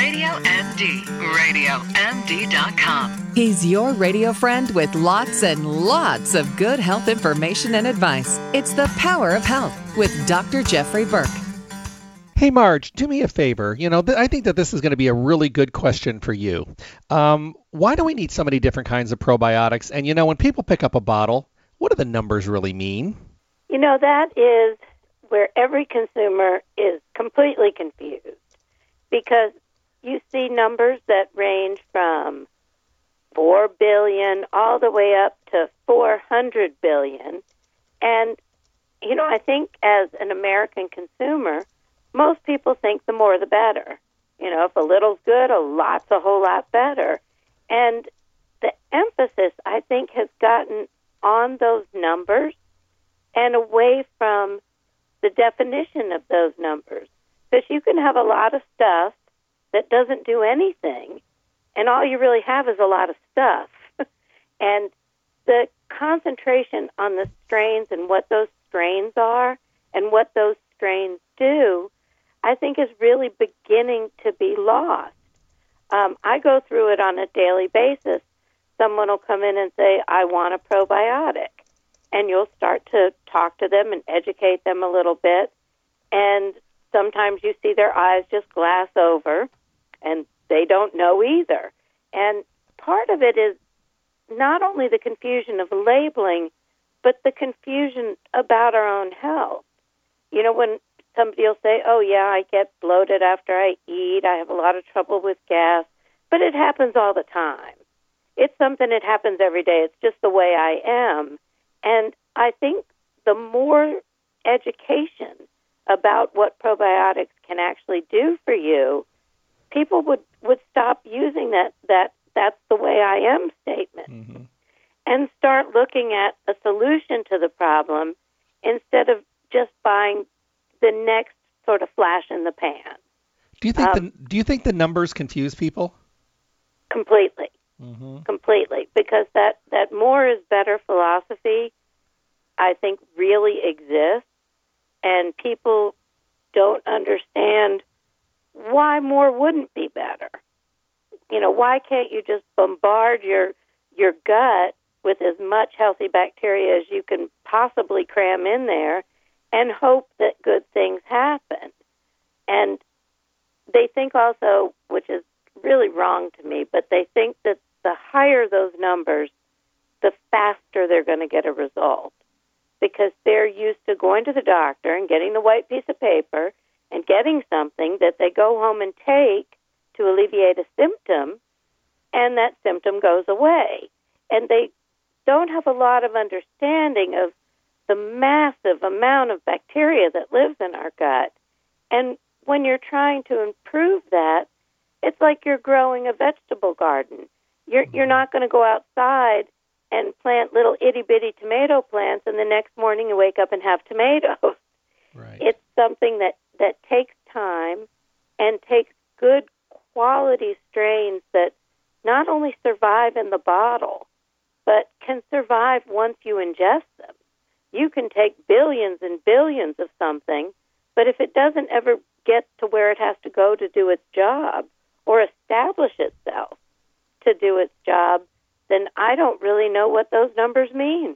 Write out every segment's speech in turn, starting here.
Radio MD. RadioMD.com. He's your radio friend with lots and lots of good health information and advice. It's The Power of Health with Dr. Jeffrey Burke. Hey, Marge, do me a favor. I think that this is going to be a really good question for you. Why do we need so many different kinds of probiotics? And, when people pick up a bottle, what do the numbers really mean? That is where every consumer is completely confused because you see numbers that range from 4 billion all the way up to 400 billion. And, I think as an American consumer, most people think the more the better. If a little's good, a lot's a whole lot better. And the emphasis, I think, has gotten on those numbers and away from the definition of those numbers. Because you can have a lot of stuff that doesn't do anything, and all you really have is a lot of stuff. And the concentration on the strains and what those strains are and what those strains do, I think is really beginning to be lost. I go through it on a daily basis. Someone will come in and say, I want a probiotic. And you'll start to talk to them and educate them a little bit. And sometimes you see their eyes just glass over, and they don't know either. And part of it is not only the confusion of labeling, but the confusion about our own health. When somebody will say, oh, yeah, I get bloated after I eat, I have a lot of trouble with gas, but it happens all the time. It's something that happens every day. It's just the way I am. And I think the more education about what probiotics can actually do for you, people would stop using that's the way I am statement and start looking at a solution to the problem instead of just buying the next sort of flash in the pan. Do you think the numbers confuse people? Completely. Completely. Because that more is better philosophy, I think, really exists, and people don't understand why more wouldn't be better. Why can't you just bombard your gut with as much healthy bacteria as you can possibly cram in there and hope that good things happen? And they think also, which is really wrong to me, but they think that the higher those numbers, the faster they're going to get a result, because they're used to going to the doctor and getting the white piece of paper and getting something that they go home and take to alleviate a symptom, and that symptom goes away. And they don't have a lot of understanding of the massive amount of bacteria that lives in our gut. And when you're trying to improve that, it's like you're growing a vegetable garden. You're not going to go outside and plant little itty-bitty tomato plants, and the next morning you wake up and have tomatoes. Right. It's something that takes time and takes good quality strains that not only survive in the bottle, but can survive once you ingest them. You can take billions and billions of something, but if it doesn't ever get to where it has to go to do its job or establish itself to do its job, then I don't really know what those numbers mean.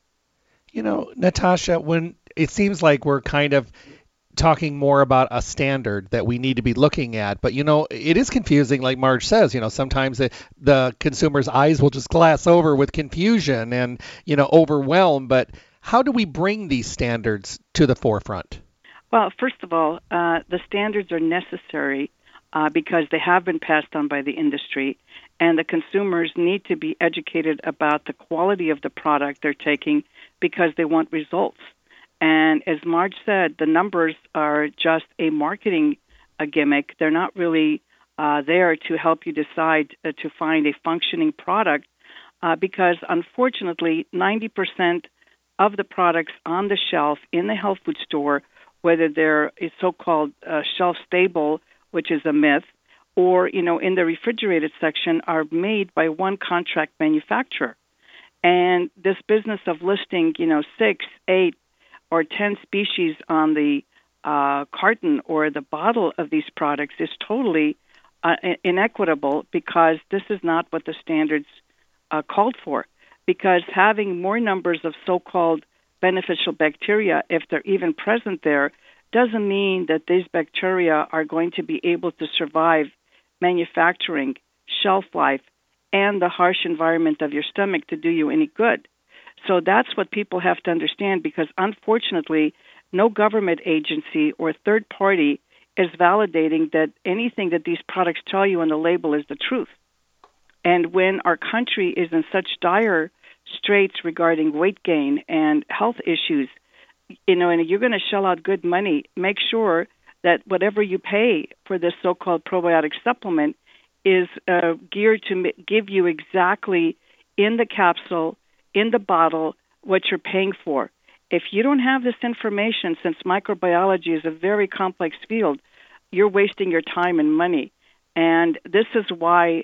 Natasha, when it seems like we're kind of talking more about a standard that we need to be looking at, but it is confusing, like Marge says. Sometimes the consumer's eyes will just glass over with confusion and overwhelm. But how do we bring these standards to the forefront? Well, first of all, the standards are necessary because they have been passed on by the industry, and the consumers need to be educated about the quality of the product they're taking because they want results. And as Marge said, the numbers are just a marketing gimmick. They're not really there to help you decide to find a functioning product because, unfortunately, 90% of the products on the shelf in the health food store, whether they're so-called shelf-stable, which is a myth, or, in the refrigerated section, are made by one contract manufacturer. And this business of listing, 6, 8, or 10 species on the carton or the bottle of these products is totally inequitable because this is not what the standards called for. Because having more numbers of so-called beneficial bacteria, if they're even present there, doesn't mean that these bacteria are going to be able to survive manufacturing, shelf life, and the harsh environment of your stomach to do you any good. So that's what people have to understand, because unfortunately, no government agency or third party is validating that anything that these products tell you on the label is the truth. And when our country is in such dire straits regarding weight gain and health issues, and you're going to shell out good money, make sure that whatever you pay for this so-called probiotic supplement is geared to give you exactly in the capsule, in the bottle, what you're paying for. If you don't have this information, since microbiology is a very complex field, you're wasting your time and money. And this is why,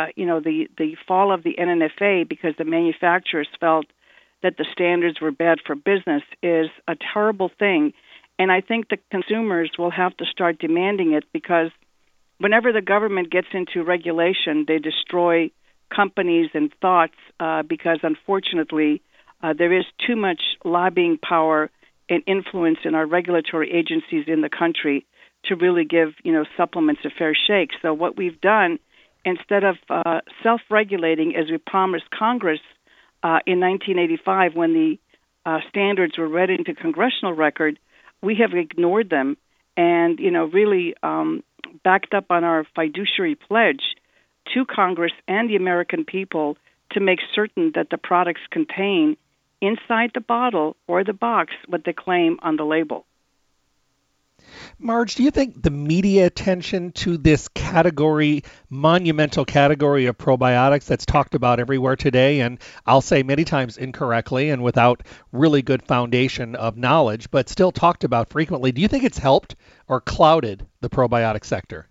the fall of the NNFA, because the manufacturers felt that the standards were bad for business, is a terrible thing. And I think the consumers will have to start demanding it, because whenever the government gets into regulation, they destroy companies and thoughts because, unfortunately, there is too much lobbying power and influence in our regulatory agencies in the country to really give, supplements a fair shake. So what we've done, instead of self-regulating, as we promised Congress in 1985 when the standards were read into congressional record, we have ignored them and, really backed up on our fiduciary pledge to Congress and the American people to make certain that the products contain inside the bottle or the box what they claim on the label. Marge, do you think the media attention to this category, monumental category of probiotics that's talked about everywhere today, and I'll say many times incorrectly and without really good foundation of knowledge, but still talked about frequently, do you think it's helped or clouded the probiotic sector?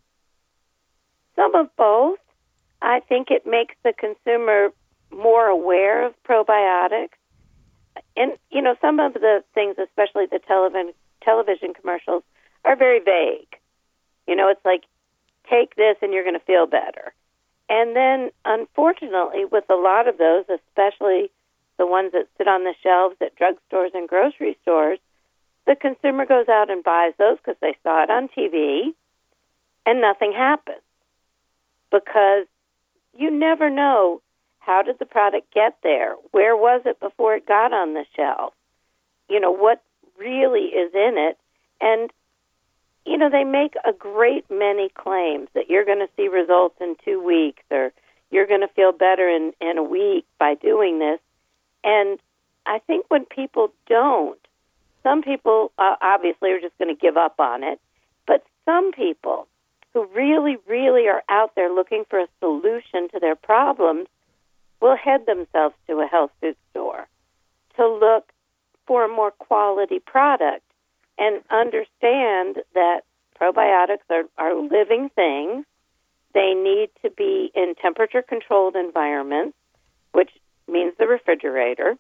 Some of both. I think it makes the consumer more aware of probiotics. And, some of the things, especially the television commercials, are very vague. It's like, take this and you're going to feel better. And then, unfortunately, with a lot of those, especially the ones that sit on the shelves at drugstores and grocery stores, the consumer goes out and buys those because they saw it on TV, and nothing happens. Because you never know, how did the product get there? Where was it before it got on the shelf? What really is in it? And they make a great many claims that you're going to see results in 2 weeks, or you're going to feel better in a week by doing this. And I think when people don't, some people obviously are just going to give up on it, but some people who really, really are out there looking for a solution to their problems will head themselves to a health food store to look for a more quality product and understand that probiotics are living things. They need to be in temperature-controlled environments, which means the refrigerator,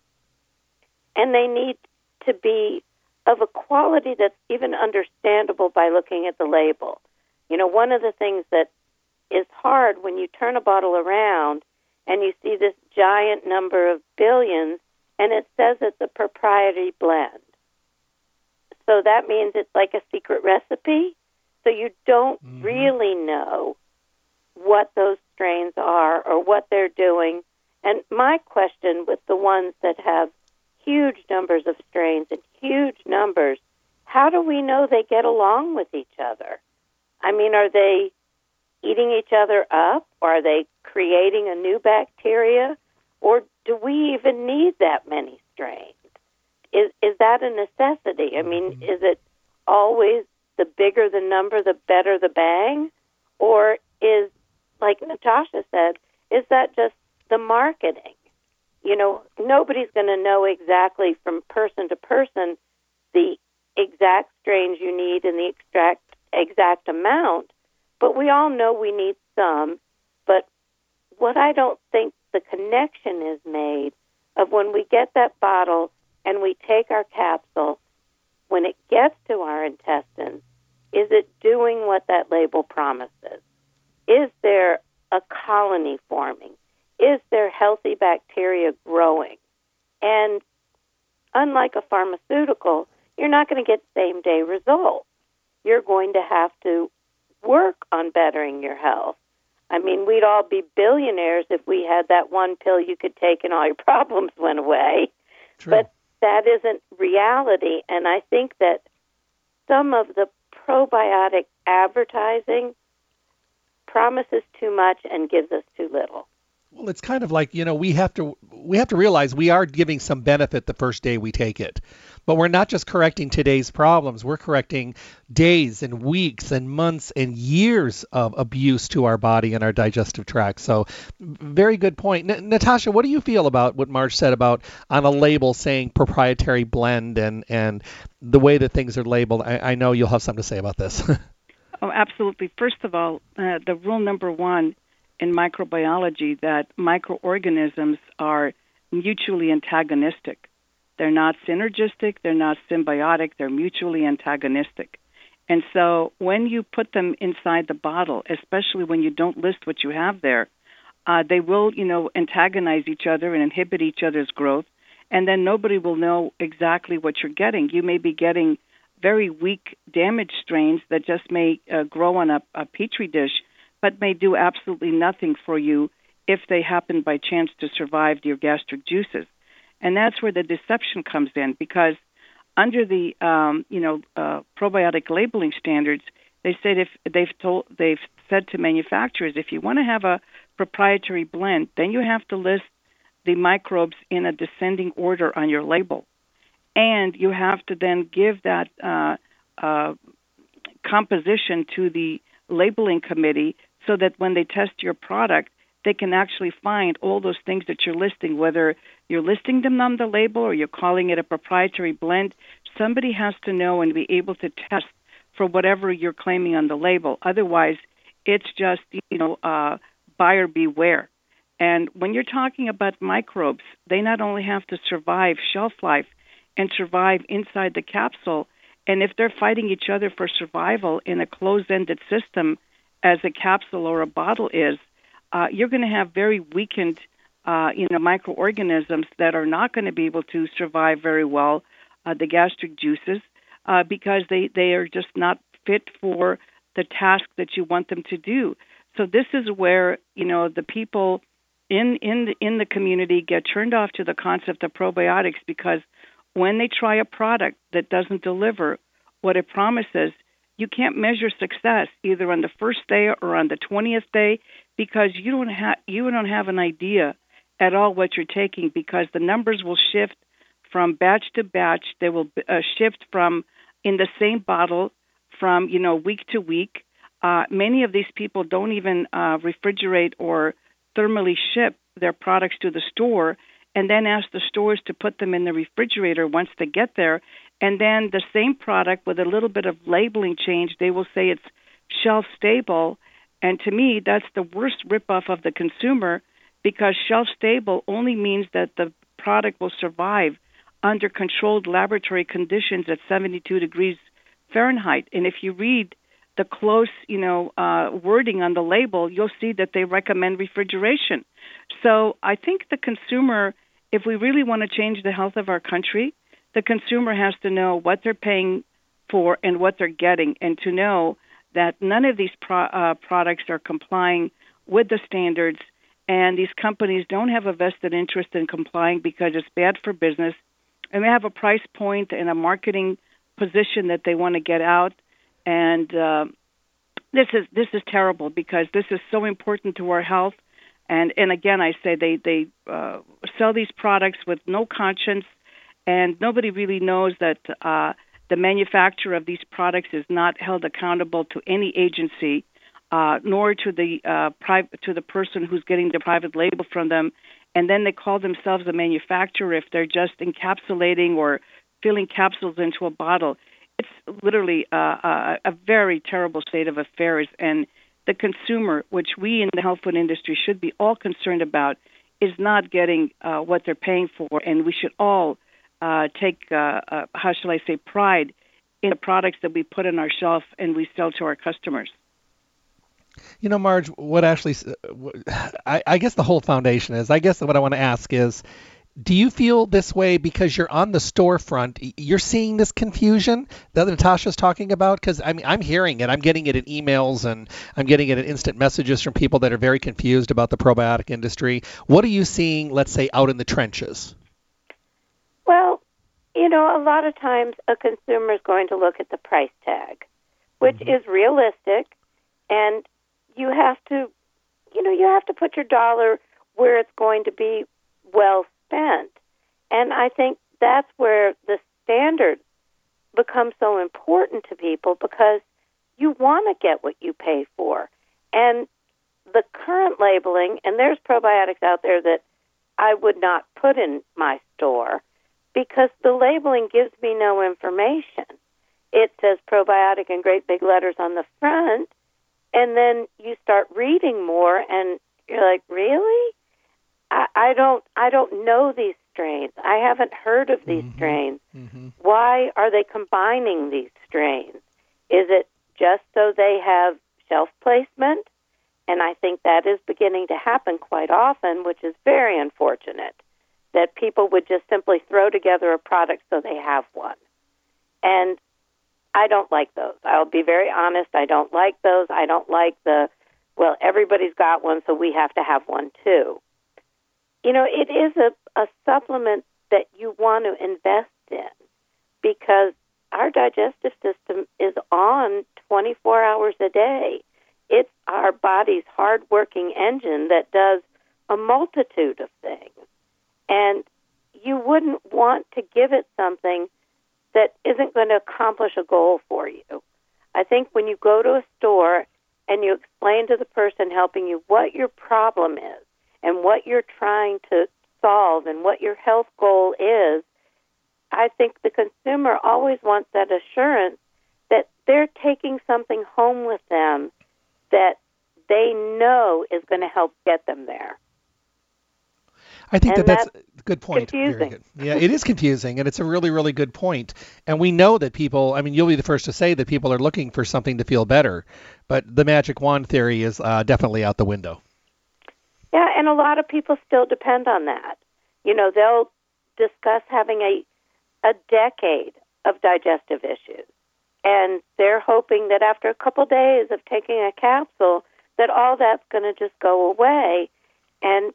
and they need to be of a quality that's even understandable by looking at the label. One of the things that is hard when you turn a bottle around and you see this giant number of billions, and it says it's a proprietary blend. So that means it's like a secret recipe. So you don't really know what those strains are or what they're doing. And my question with the ones that have huge numbers of strains and huge numbers, how do we know they get along with each other? I mean, are they eating each other up? Or are they creating a new bacteria? Or do we even need that many strains? Is that a necessity? I mean, is it always the bigger the number, the better the bang? Or is, like Natasha said, is that just the marketing? Nobody's going to know exactly from person to person the exact strains you need and the exact amount, but we all know we need some. But what I don't think the connection is made of when we get that bottle and we take our capsule, when it gets to our intestines, is it doing what that label promises? Is there a colony forming? Is there healthy bacteria growing? And unlike a pharmaceutical, you're not going to get same-day results. You're going to have to work on bettering your health. I mean, we'd all be billionaires if we had that one pill you could take and all your problems went away. True. But that isn't reality, and I think that some of the probiotic advertising promises too much and gives us too little. Well, it's kind of like, we have to realize we are giving some benefit the first day we take it. But we're not just correcting today's problems. We're correcting days and weeks and months and years of abuse to our body and our digestive tract. So very good point. Natasha, what do you feel about what Marge said about on a label saying proprietary blend and the way that things are labeled? I know you'll have something to say about this. Oh, absolutely. First of all, the rule number one in microbiology that microorganisms are mutually antagonistic. They're not synergistic, they're not symbiotic, they're mutually antagonistic. And so when you put them inside the bottle, especially when you don't list what you have there, they will, antagonize each other and inhibit each other's growth, and then nobody will know exactly what you're getting. You may be getting very weak, damaged strains that just may grow on a petri dish, but may do absolutely nothing for you if they happen by chance to survive your gastric juices. And that's where the deception comes in, because under the probiotic labeling standards, they said they've said to manufacturers, if you want to have a proprietary blend, then you have to list the microbes in a descending order on your label, and you have to then give that composition to the labeling committee so that when they test your product, they can actually find all those things that you're listing, whether you're listing them on the label or you're calling it a proprietary blend. Somebody has to know and be able to test for whatever you're claiming on the label. Otherwise, it's just, buyer beware. And when you're talking about microbes, they not only have to survive shelf life and survive inside the capsule, and if they're fighting each other for survival in a closed-ended system, as a capsule or a bottle is, you're going to have very weakened, microorganisms that are not going to be able to survive very well, the gastric juices, because they are just not fit for the task that you want them to do. So this is where, the people in the community get turned off to the concept of probiotics, because when they try a product that doesn't deliver what it promises, you can't measure success either on the first day or on the 20th day, because you don't have an idea at all what you're taking, because the numbers will shift from batch to batch. They will shift from in the same bottle from week to week. Many of these people don't even refrigerate or thermally ship their products to the store, and then ask the stores to put them in the refrigerator once they get there. And then the same product with a little bit of labeling change, they will say it's shelf stable. And to me, that's the worst ripoff of the consumer, because shelf stable only means that the product will survive under controlled laboratory conditions at 72 degrees Fahrenheit. And if you read the close, wording on the label, you'll see that they recommend refrigeration. So I think the consumer, if we really want to change the health of our country, the consumer has to know what they're paying for and what they're getting, and to know that none of these products are complying with the standards, and these companies don't have a vested interest in complying because it's bad for business, and they have a price point and a marketing position that they want to get out. And this is terrible, because this is so important to our health. And again, I say they sell these products with no conscience, and nobody really knows that the manufacturer of these products is not held accountable to any agency, nor to the person who's getting the private label from them. And then they call themselves a manufacturer if they're just encapsulating or filling capsules into a bottle. It's literally a very terrible state of affairs. And the consumer, which we in the health food industry should be all concerned about, is not getting what they're paying for. And we should all take, pride in the products that we put on our shelf and we sell to our customers. You know, Marge, what Ashley, I guess the whole foundation is, I guess what I want to ask is, do you feel this way because you're on the storefront? You're seeing this confusion that Natasha's talking about? Because I mean, I'm hearing it. I'm getting it in emails and I'm getting it in instant messages from people that are very confused about the probiotic industry. What are you seeing, let's say, out in the trenches? Well, you know, a lot of times a consumer is going to look at the price tag, which is realistic, and you have to put your dollar where it's going to be well spent. And I think that's where the standards become so important to people, because you want to get what you pay for. And the current labeling, and there's probiotics out there that I would not put in my store because the labeling gives me no information. It says probiotic in great big letters on the front, and then you start reading more and you're like, really? I don't know these strains. I haven't heard of these strains. Why are they combining these strains? Is it just so they have shelf placement? And I think that is beginning to happen quite often, which is very unfortunate, that people would just simply throw together a product so they have one. And I don't like those. I'll be very honest. I don't like those. I don't like well, everybody's got one, so we have to have one too. You know, it is a supplement that you want to invest in because our digestive system is on 24 hours a day. It's our body's hard-working engine that does a multitude of things. And you wouldn't want to give it something that isn't going to accomplish a goal for you. I think when you go to a store and you explain to the person helping you what your problem is and what you're trying to solve and what your health goal is, I think the consumer always wants that assurance that they're taking something home with them that they know is going to help get them there. I think that's a good point. Confusing. Very good. Yeah, it is confusing, and it's a really, really good point. And we know that people, I mean, you'll be the first to say that people are looking for something to feel better, but the magic wand theory is definitely out the window. Yeah, and a lot of people still depend on that. You know, they'll discuss having a decade of digestive issues, and they're hoping that after a couple days of taking a capsule that all that's going to just go away. And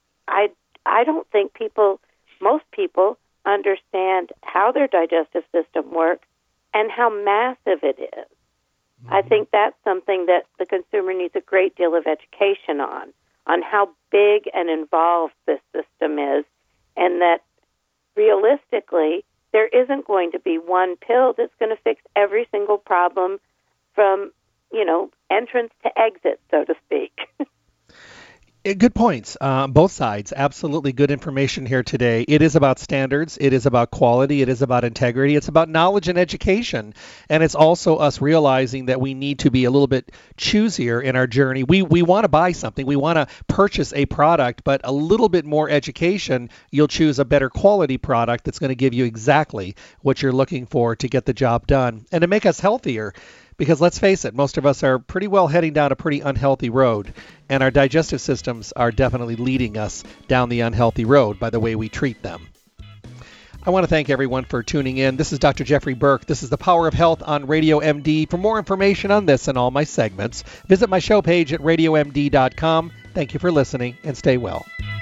I don't think most people understand how their digestive system works and how massive it is. I think that's something that the consumer needs a great deal of education on how big and involved this system is, and that realistically there isn't going to be one pill that's going to fix every single problem from, entrance to exit, so to speak. Good points. Both sides. Absolutely good information here today. It is about standards. It is about quality. It is about integrity. It's about knowledge and education. And it's also us realizing that we need to be a little bit choosier in our journey. We want to buy something. We want to purchase a product, but a little bit more education, you'll choose a better quality product that's going to give you exactly what you're looking for to get the job done and to make us healthier. Because let's face it, most of us are pretty well heading down a pretty unhealthy road, and our digestive systems are definitely leading us down the unhealthy road by the way we treat them. I want to thank everyone for tuning in. This is Dr. Jeffrey Burke. This is The Power of Health on Radio MD. For more information on this and all my segments, visit my show page at radiomd.com. Thank you for listening, and stay well.